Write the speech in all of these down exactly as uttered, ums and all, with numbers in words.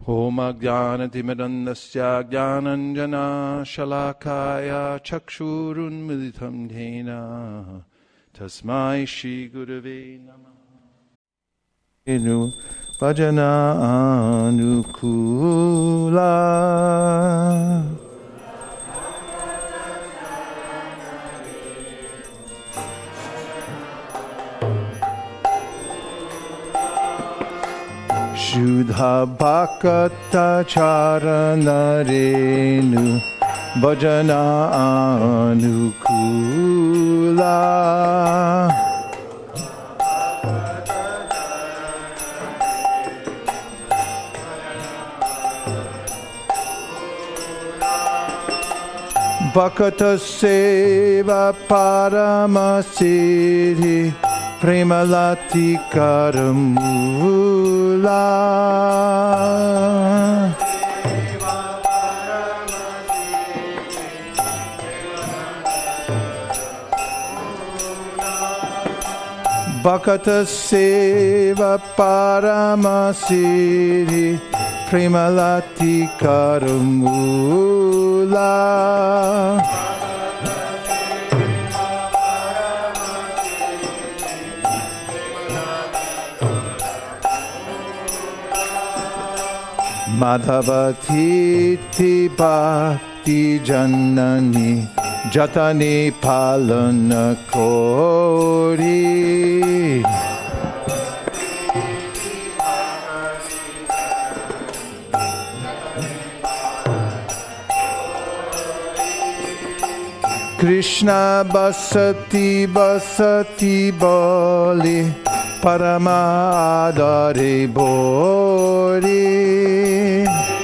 Om Ajnanatimirandasya Jnananjana Shalakaya Chakshurunmilitam Dhena Tasmai Shri Gurave Namah. Enu Bhajana Anukula Shudha Bhakata Charana Renu Bhajana Anukula Bhakata Seva Paramasiddhi Premalati Karamula Bhakata Seva Paramasiddhi Premalati Karamula Madhavati Bhakti Janani Jatani Palana Kori Krishna Basati Basati Boli Paramadare Bori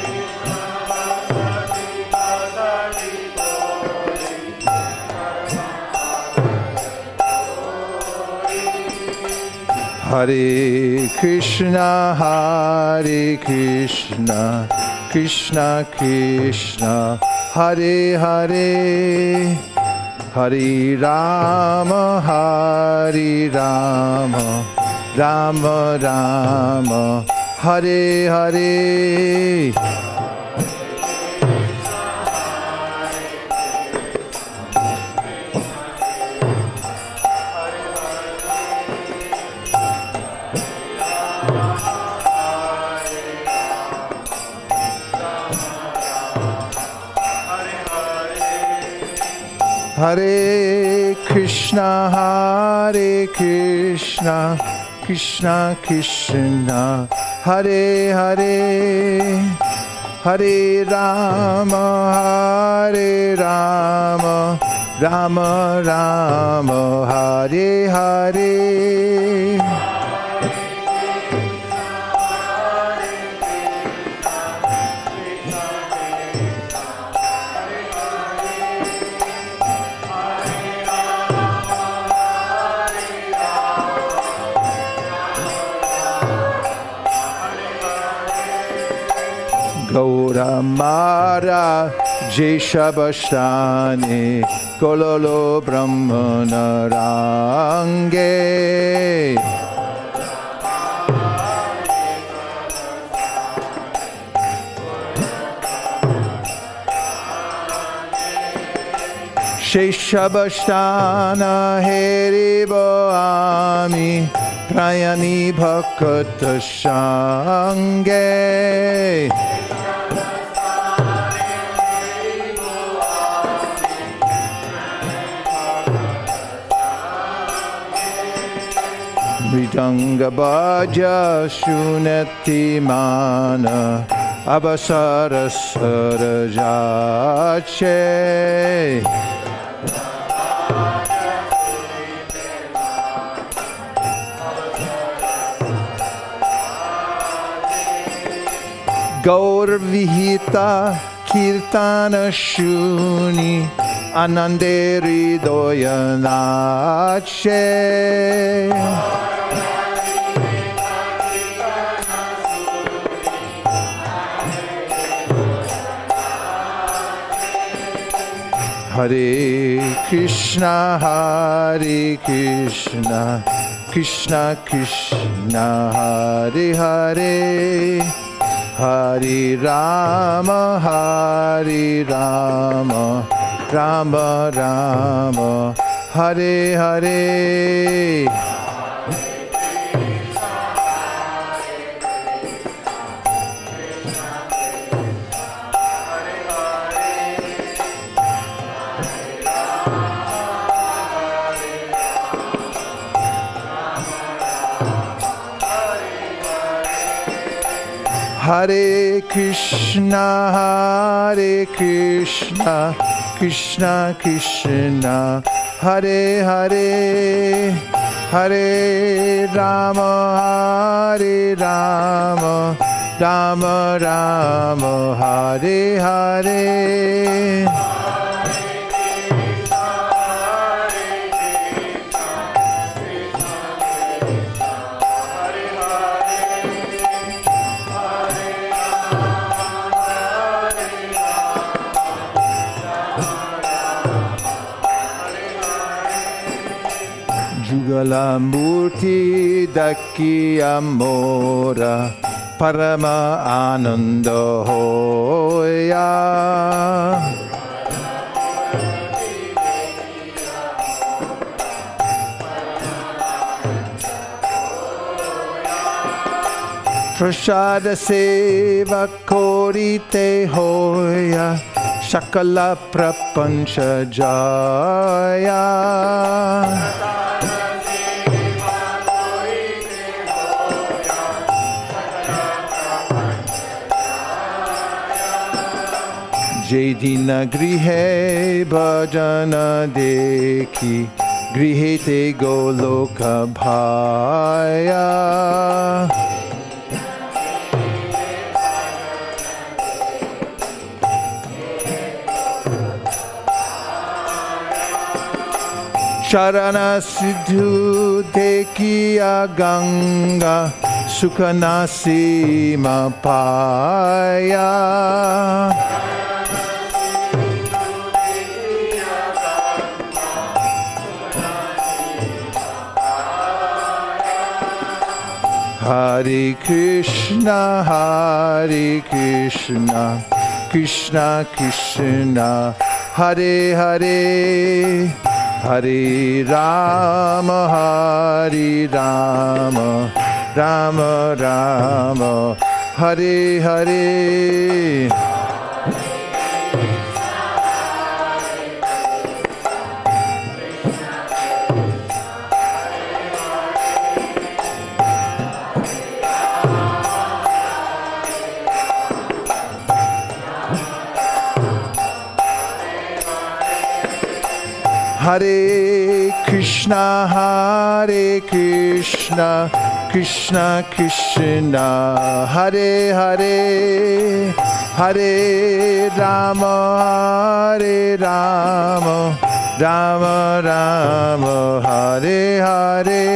Hare Krishna Hare Krishna Krishna Krishna Hare Hare Hare Rama Hare Rama Rama Rama Hare Hare Hare Krishna Hare Krishna Krishna Krishna Hare Hare Hare Rama Hare Rama Rama Rama Hare Hare Gaura Mara Jeshabashtani Kololo Brahmana Range Sheshabashtana Heribo Ami Prayani Bhakata Shange Mridanga Bhaja Shunati Mana Abasara Sarajache Gaur Vihita Kirtana Shuni Ananderi Doyanache Hare Krishna Hare Krishna Krishna Krishna Hare Hare Hare Rama, Hare Rama, Rama Rama, Hare Hare. Hare Krishna, Hare Krishna, Krishna Krishna, Hare Hare, Hare Rama, Hare Rama, Rama Rama, Hare Hare. Jugala Murti Daki Amora Parama Ananda Hoya. Prasada Seva Korite Hoya Sakala Prapancha Jaya. Jedina grihe bhajana dekhi grihete goloka bhaya. Charana siddhu dekhiya Ganga sukhanasima paya. Hare Krishna, Hare Krishna, Krishna Krishna, Hare Hare, Hare Rama, Hare Rama, Rama Rama, Hare Hare. Hare Krishna, Hare Krishna, Krishna Krishna, Hare Hare, Hare Rama, Hare Rama, Rama Rama, Hare Hare.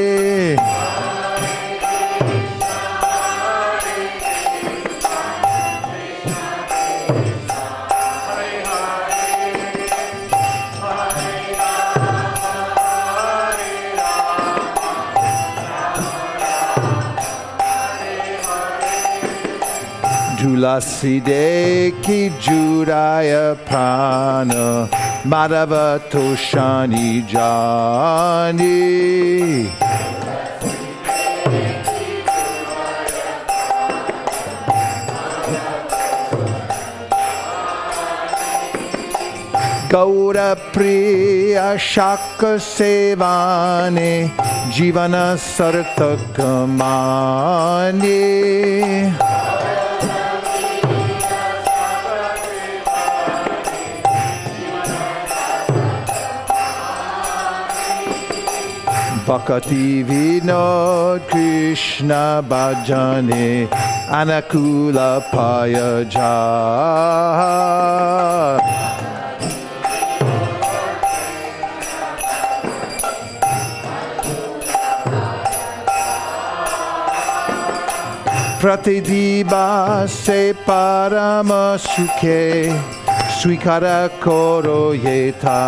Tulasi dekhi juraya prana Madhava toshani jani. Gaura priya shaka sevane Jivana sartakamani. Bhakti Vinod Krishna Bhajane Anakula Payaja. Pratidiba se parama sukhe Swikara koro yeta.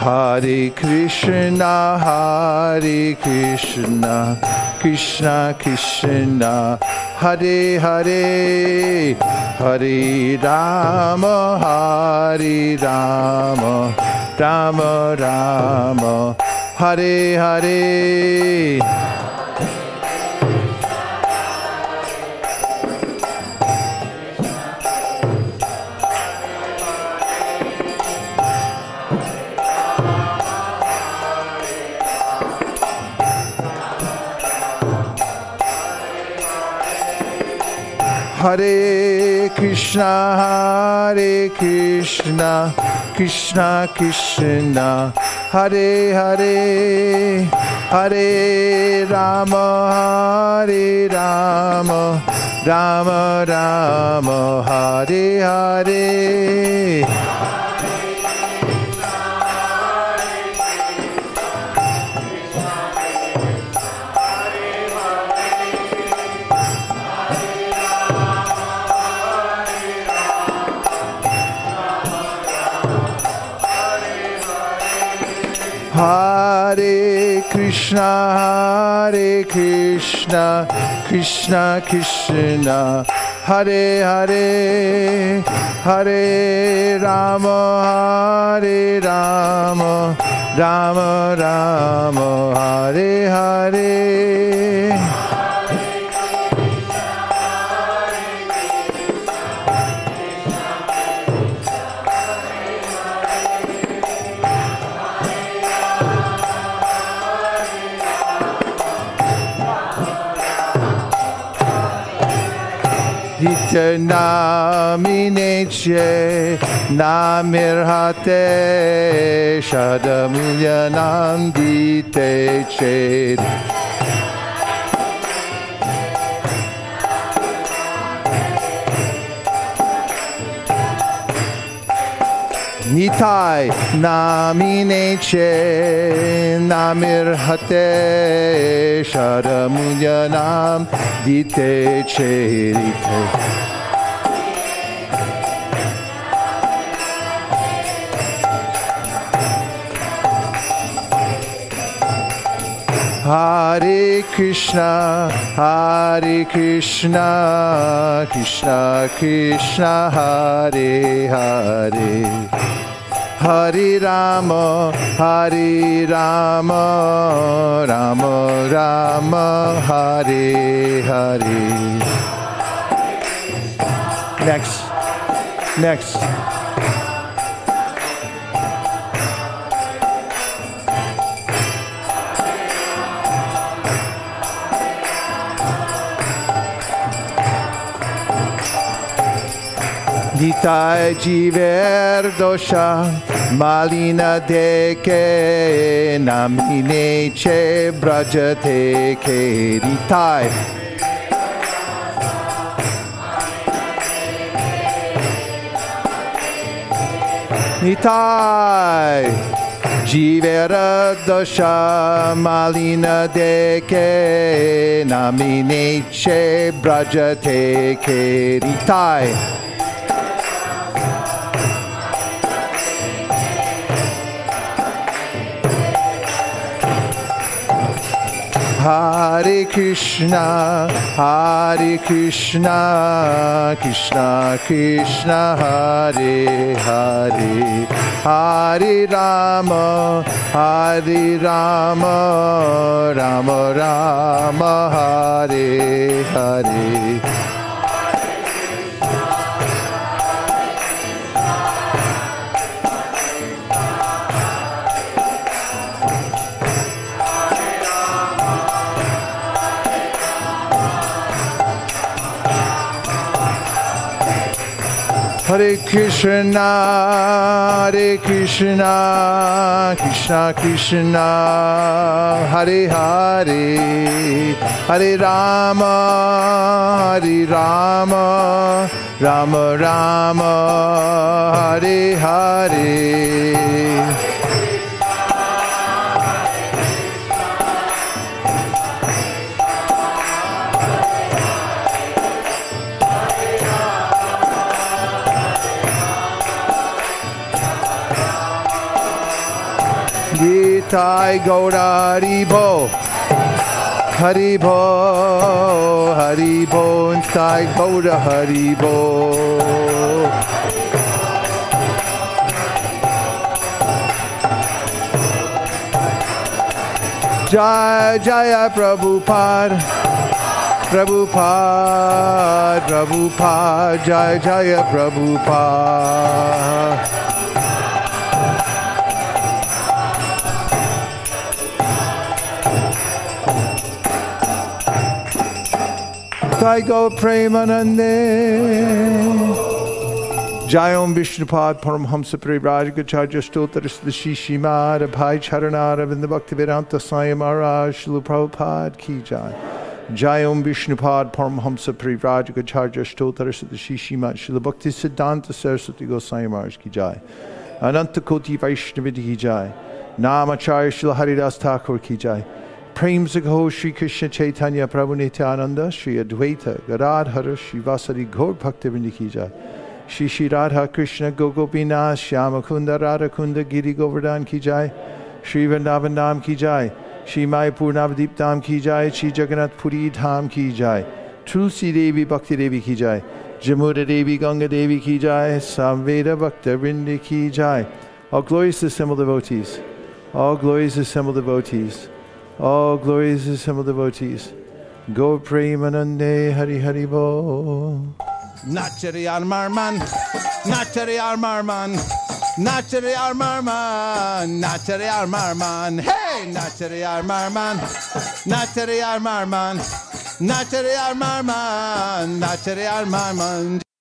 Hare Krishna, Hare Krishna, Krishna Krishna, Hare Hare, Hare Rama, Hare Rama, Rama Rama, Hare Hare. Hare Krishna, Hare Krishna, Krishna Krishna, Hare Hare, Hare Rama, Hare Rama, Rama Rama, Hare Hare. Hare Krishna, Hare Krishna, Krishna Krishna, Hare Hare, Hare Rama, Hare Rama, Rama Rama, Hare Hare. Namine che namirhate shadamulyanam dite che. Nitai namine che namirhate shadamulyanam dite cherite. Hare Krishna, Hare Krishna, Krishna Krishna, Hare Hare, Hare Rama, Hare Rama, Rama Rama, Hare Hare. Next, next. Nitai jiver dosha malina deke namine che brajate ke. Nitai Nitai jivera dosha malina deke namine che brajate ke. Nitai Hare Krishna, Hare Krishna, Krishna Krishna, Hare Hare, Hare Rama, Hare Rama, Rama Rama, Hare Hare. Hare Krishna, Hare Krishna, Krishna Krishna, Hare Hare, Hare Rama, Hare Rama, Rama Rama, Hare Hare. Nitai Gaura Haribo, Haribo, Haribo, Nitai Gaura Haribo. Jai Jaya Prabhupada, Prabhupada, Prabhupada, Jai Jaya Prabhupada. Jai Go Premanande. Jai Om Vishnupad Paramhamsa Parivrajakacharya Stotaris Shishimad Abhai Charanara Vindabhaktivedanta Swami Maharaj Srila Prabhupada Ki Jai. Jai Om Vishnupad Paramhamsa Parivrajakacharya Stotaris Shishimad Srila Bhakti Siddhanta Saraswati Goswami Maharaj Ki Jai. Ananta Koti Vaishnaviti Ki Jai. Namacharya Srila Haridas Thakur Ki Jai. Prem Sakho Shri Krishna Chaitanya Prabhu Nityananda Shri Advaita Gadadhara Shri Vasari Gaur Bhaktivinoda Ki Jai. Shri Shri Radha Krishna Gogopinath Shyama Kunda Radha Kunda Giri Govardhan Ki Jai. Shri Vrindavan Dham Ki Jai. Shri Mayapur Navadip Dham Ki Jai. Shri Jagannath Puri Dham Ki Jai. Tulsi Devi Bhakti Devi Ki Jai. Jamuna Devi Ganga Devi Ki Jai. Samveda Bhakta Vrindi Ki Jai. All glorious assembled devotees. All glorious assembled devotees. All glorious assembled devotees. Go Premanande Hari Hari Bo. Nachari Armarman, Nachari Armarman, Nachari Armarman, Nachari Armarman, hey, Nachari Armarman, Nachari Armarman, Nachari Armarman, Nachari Armarman.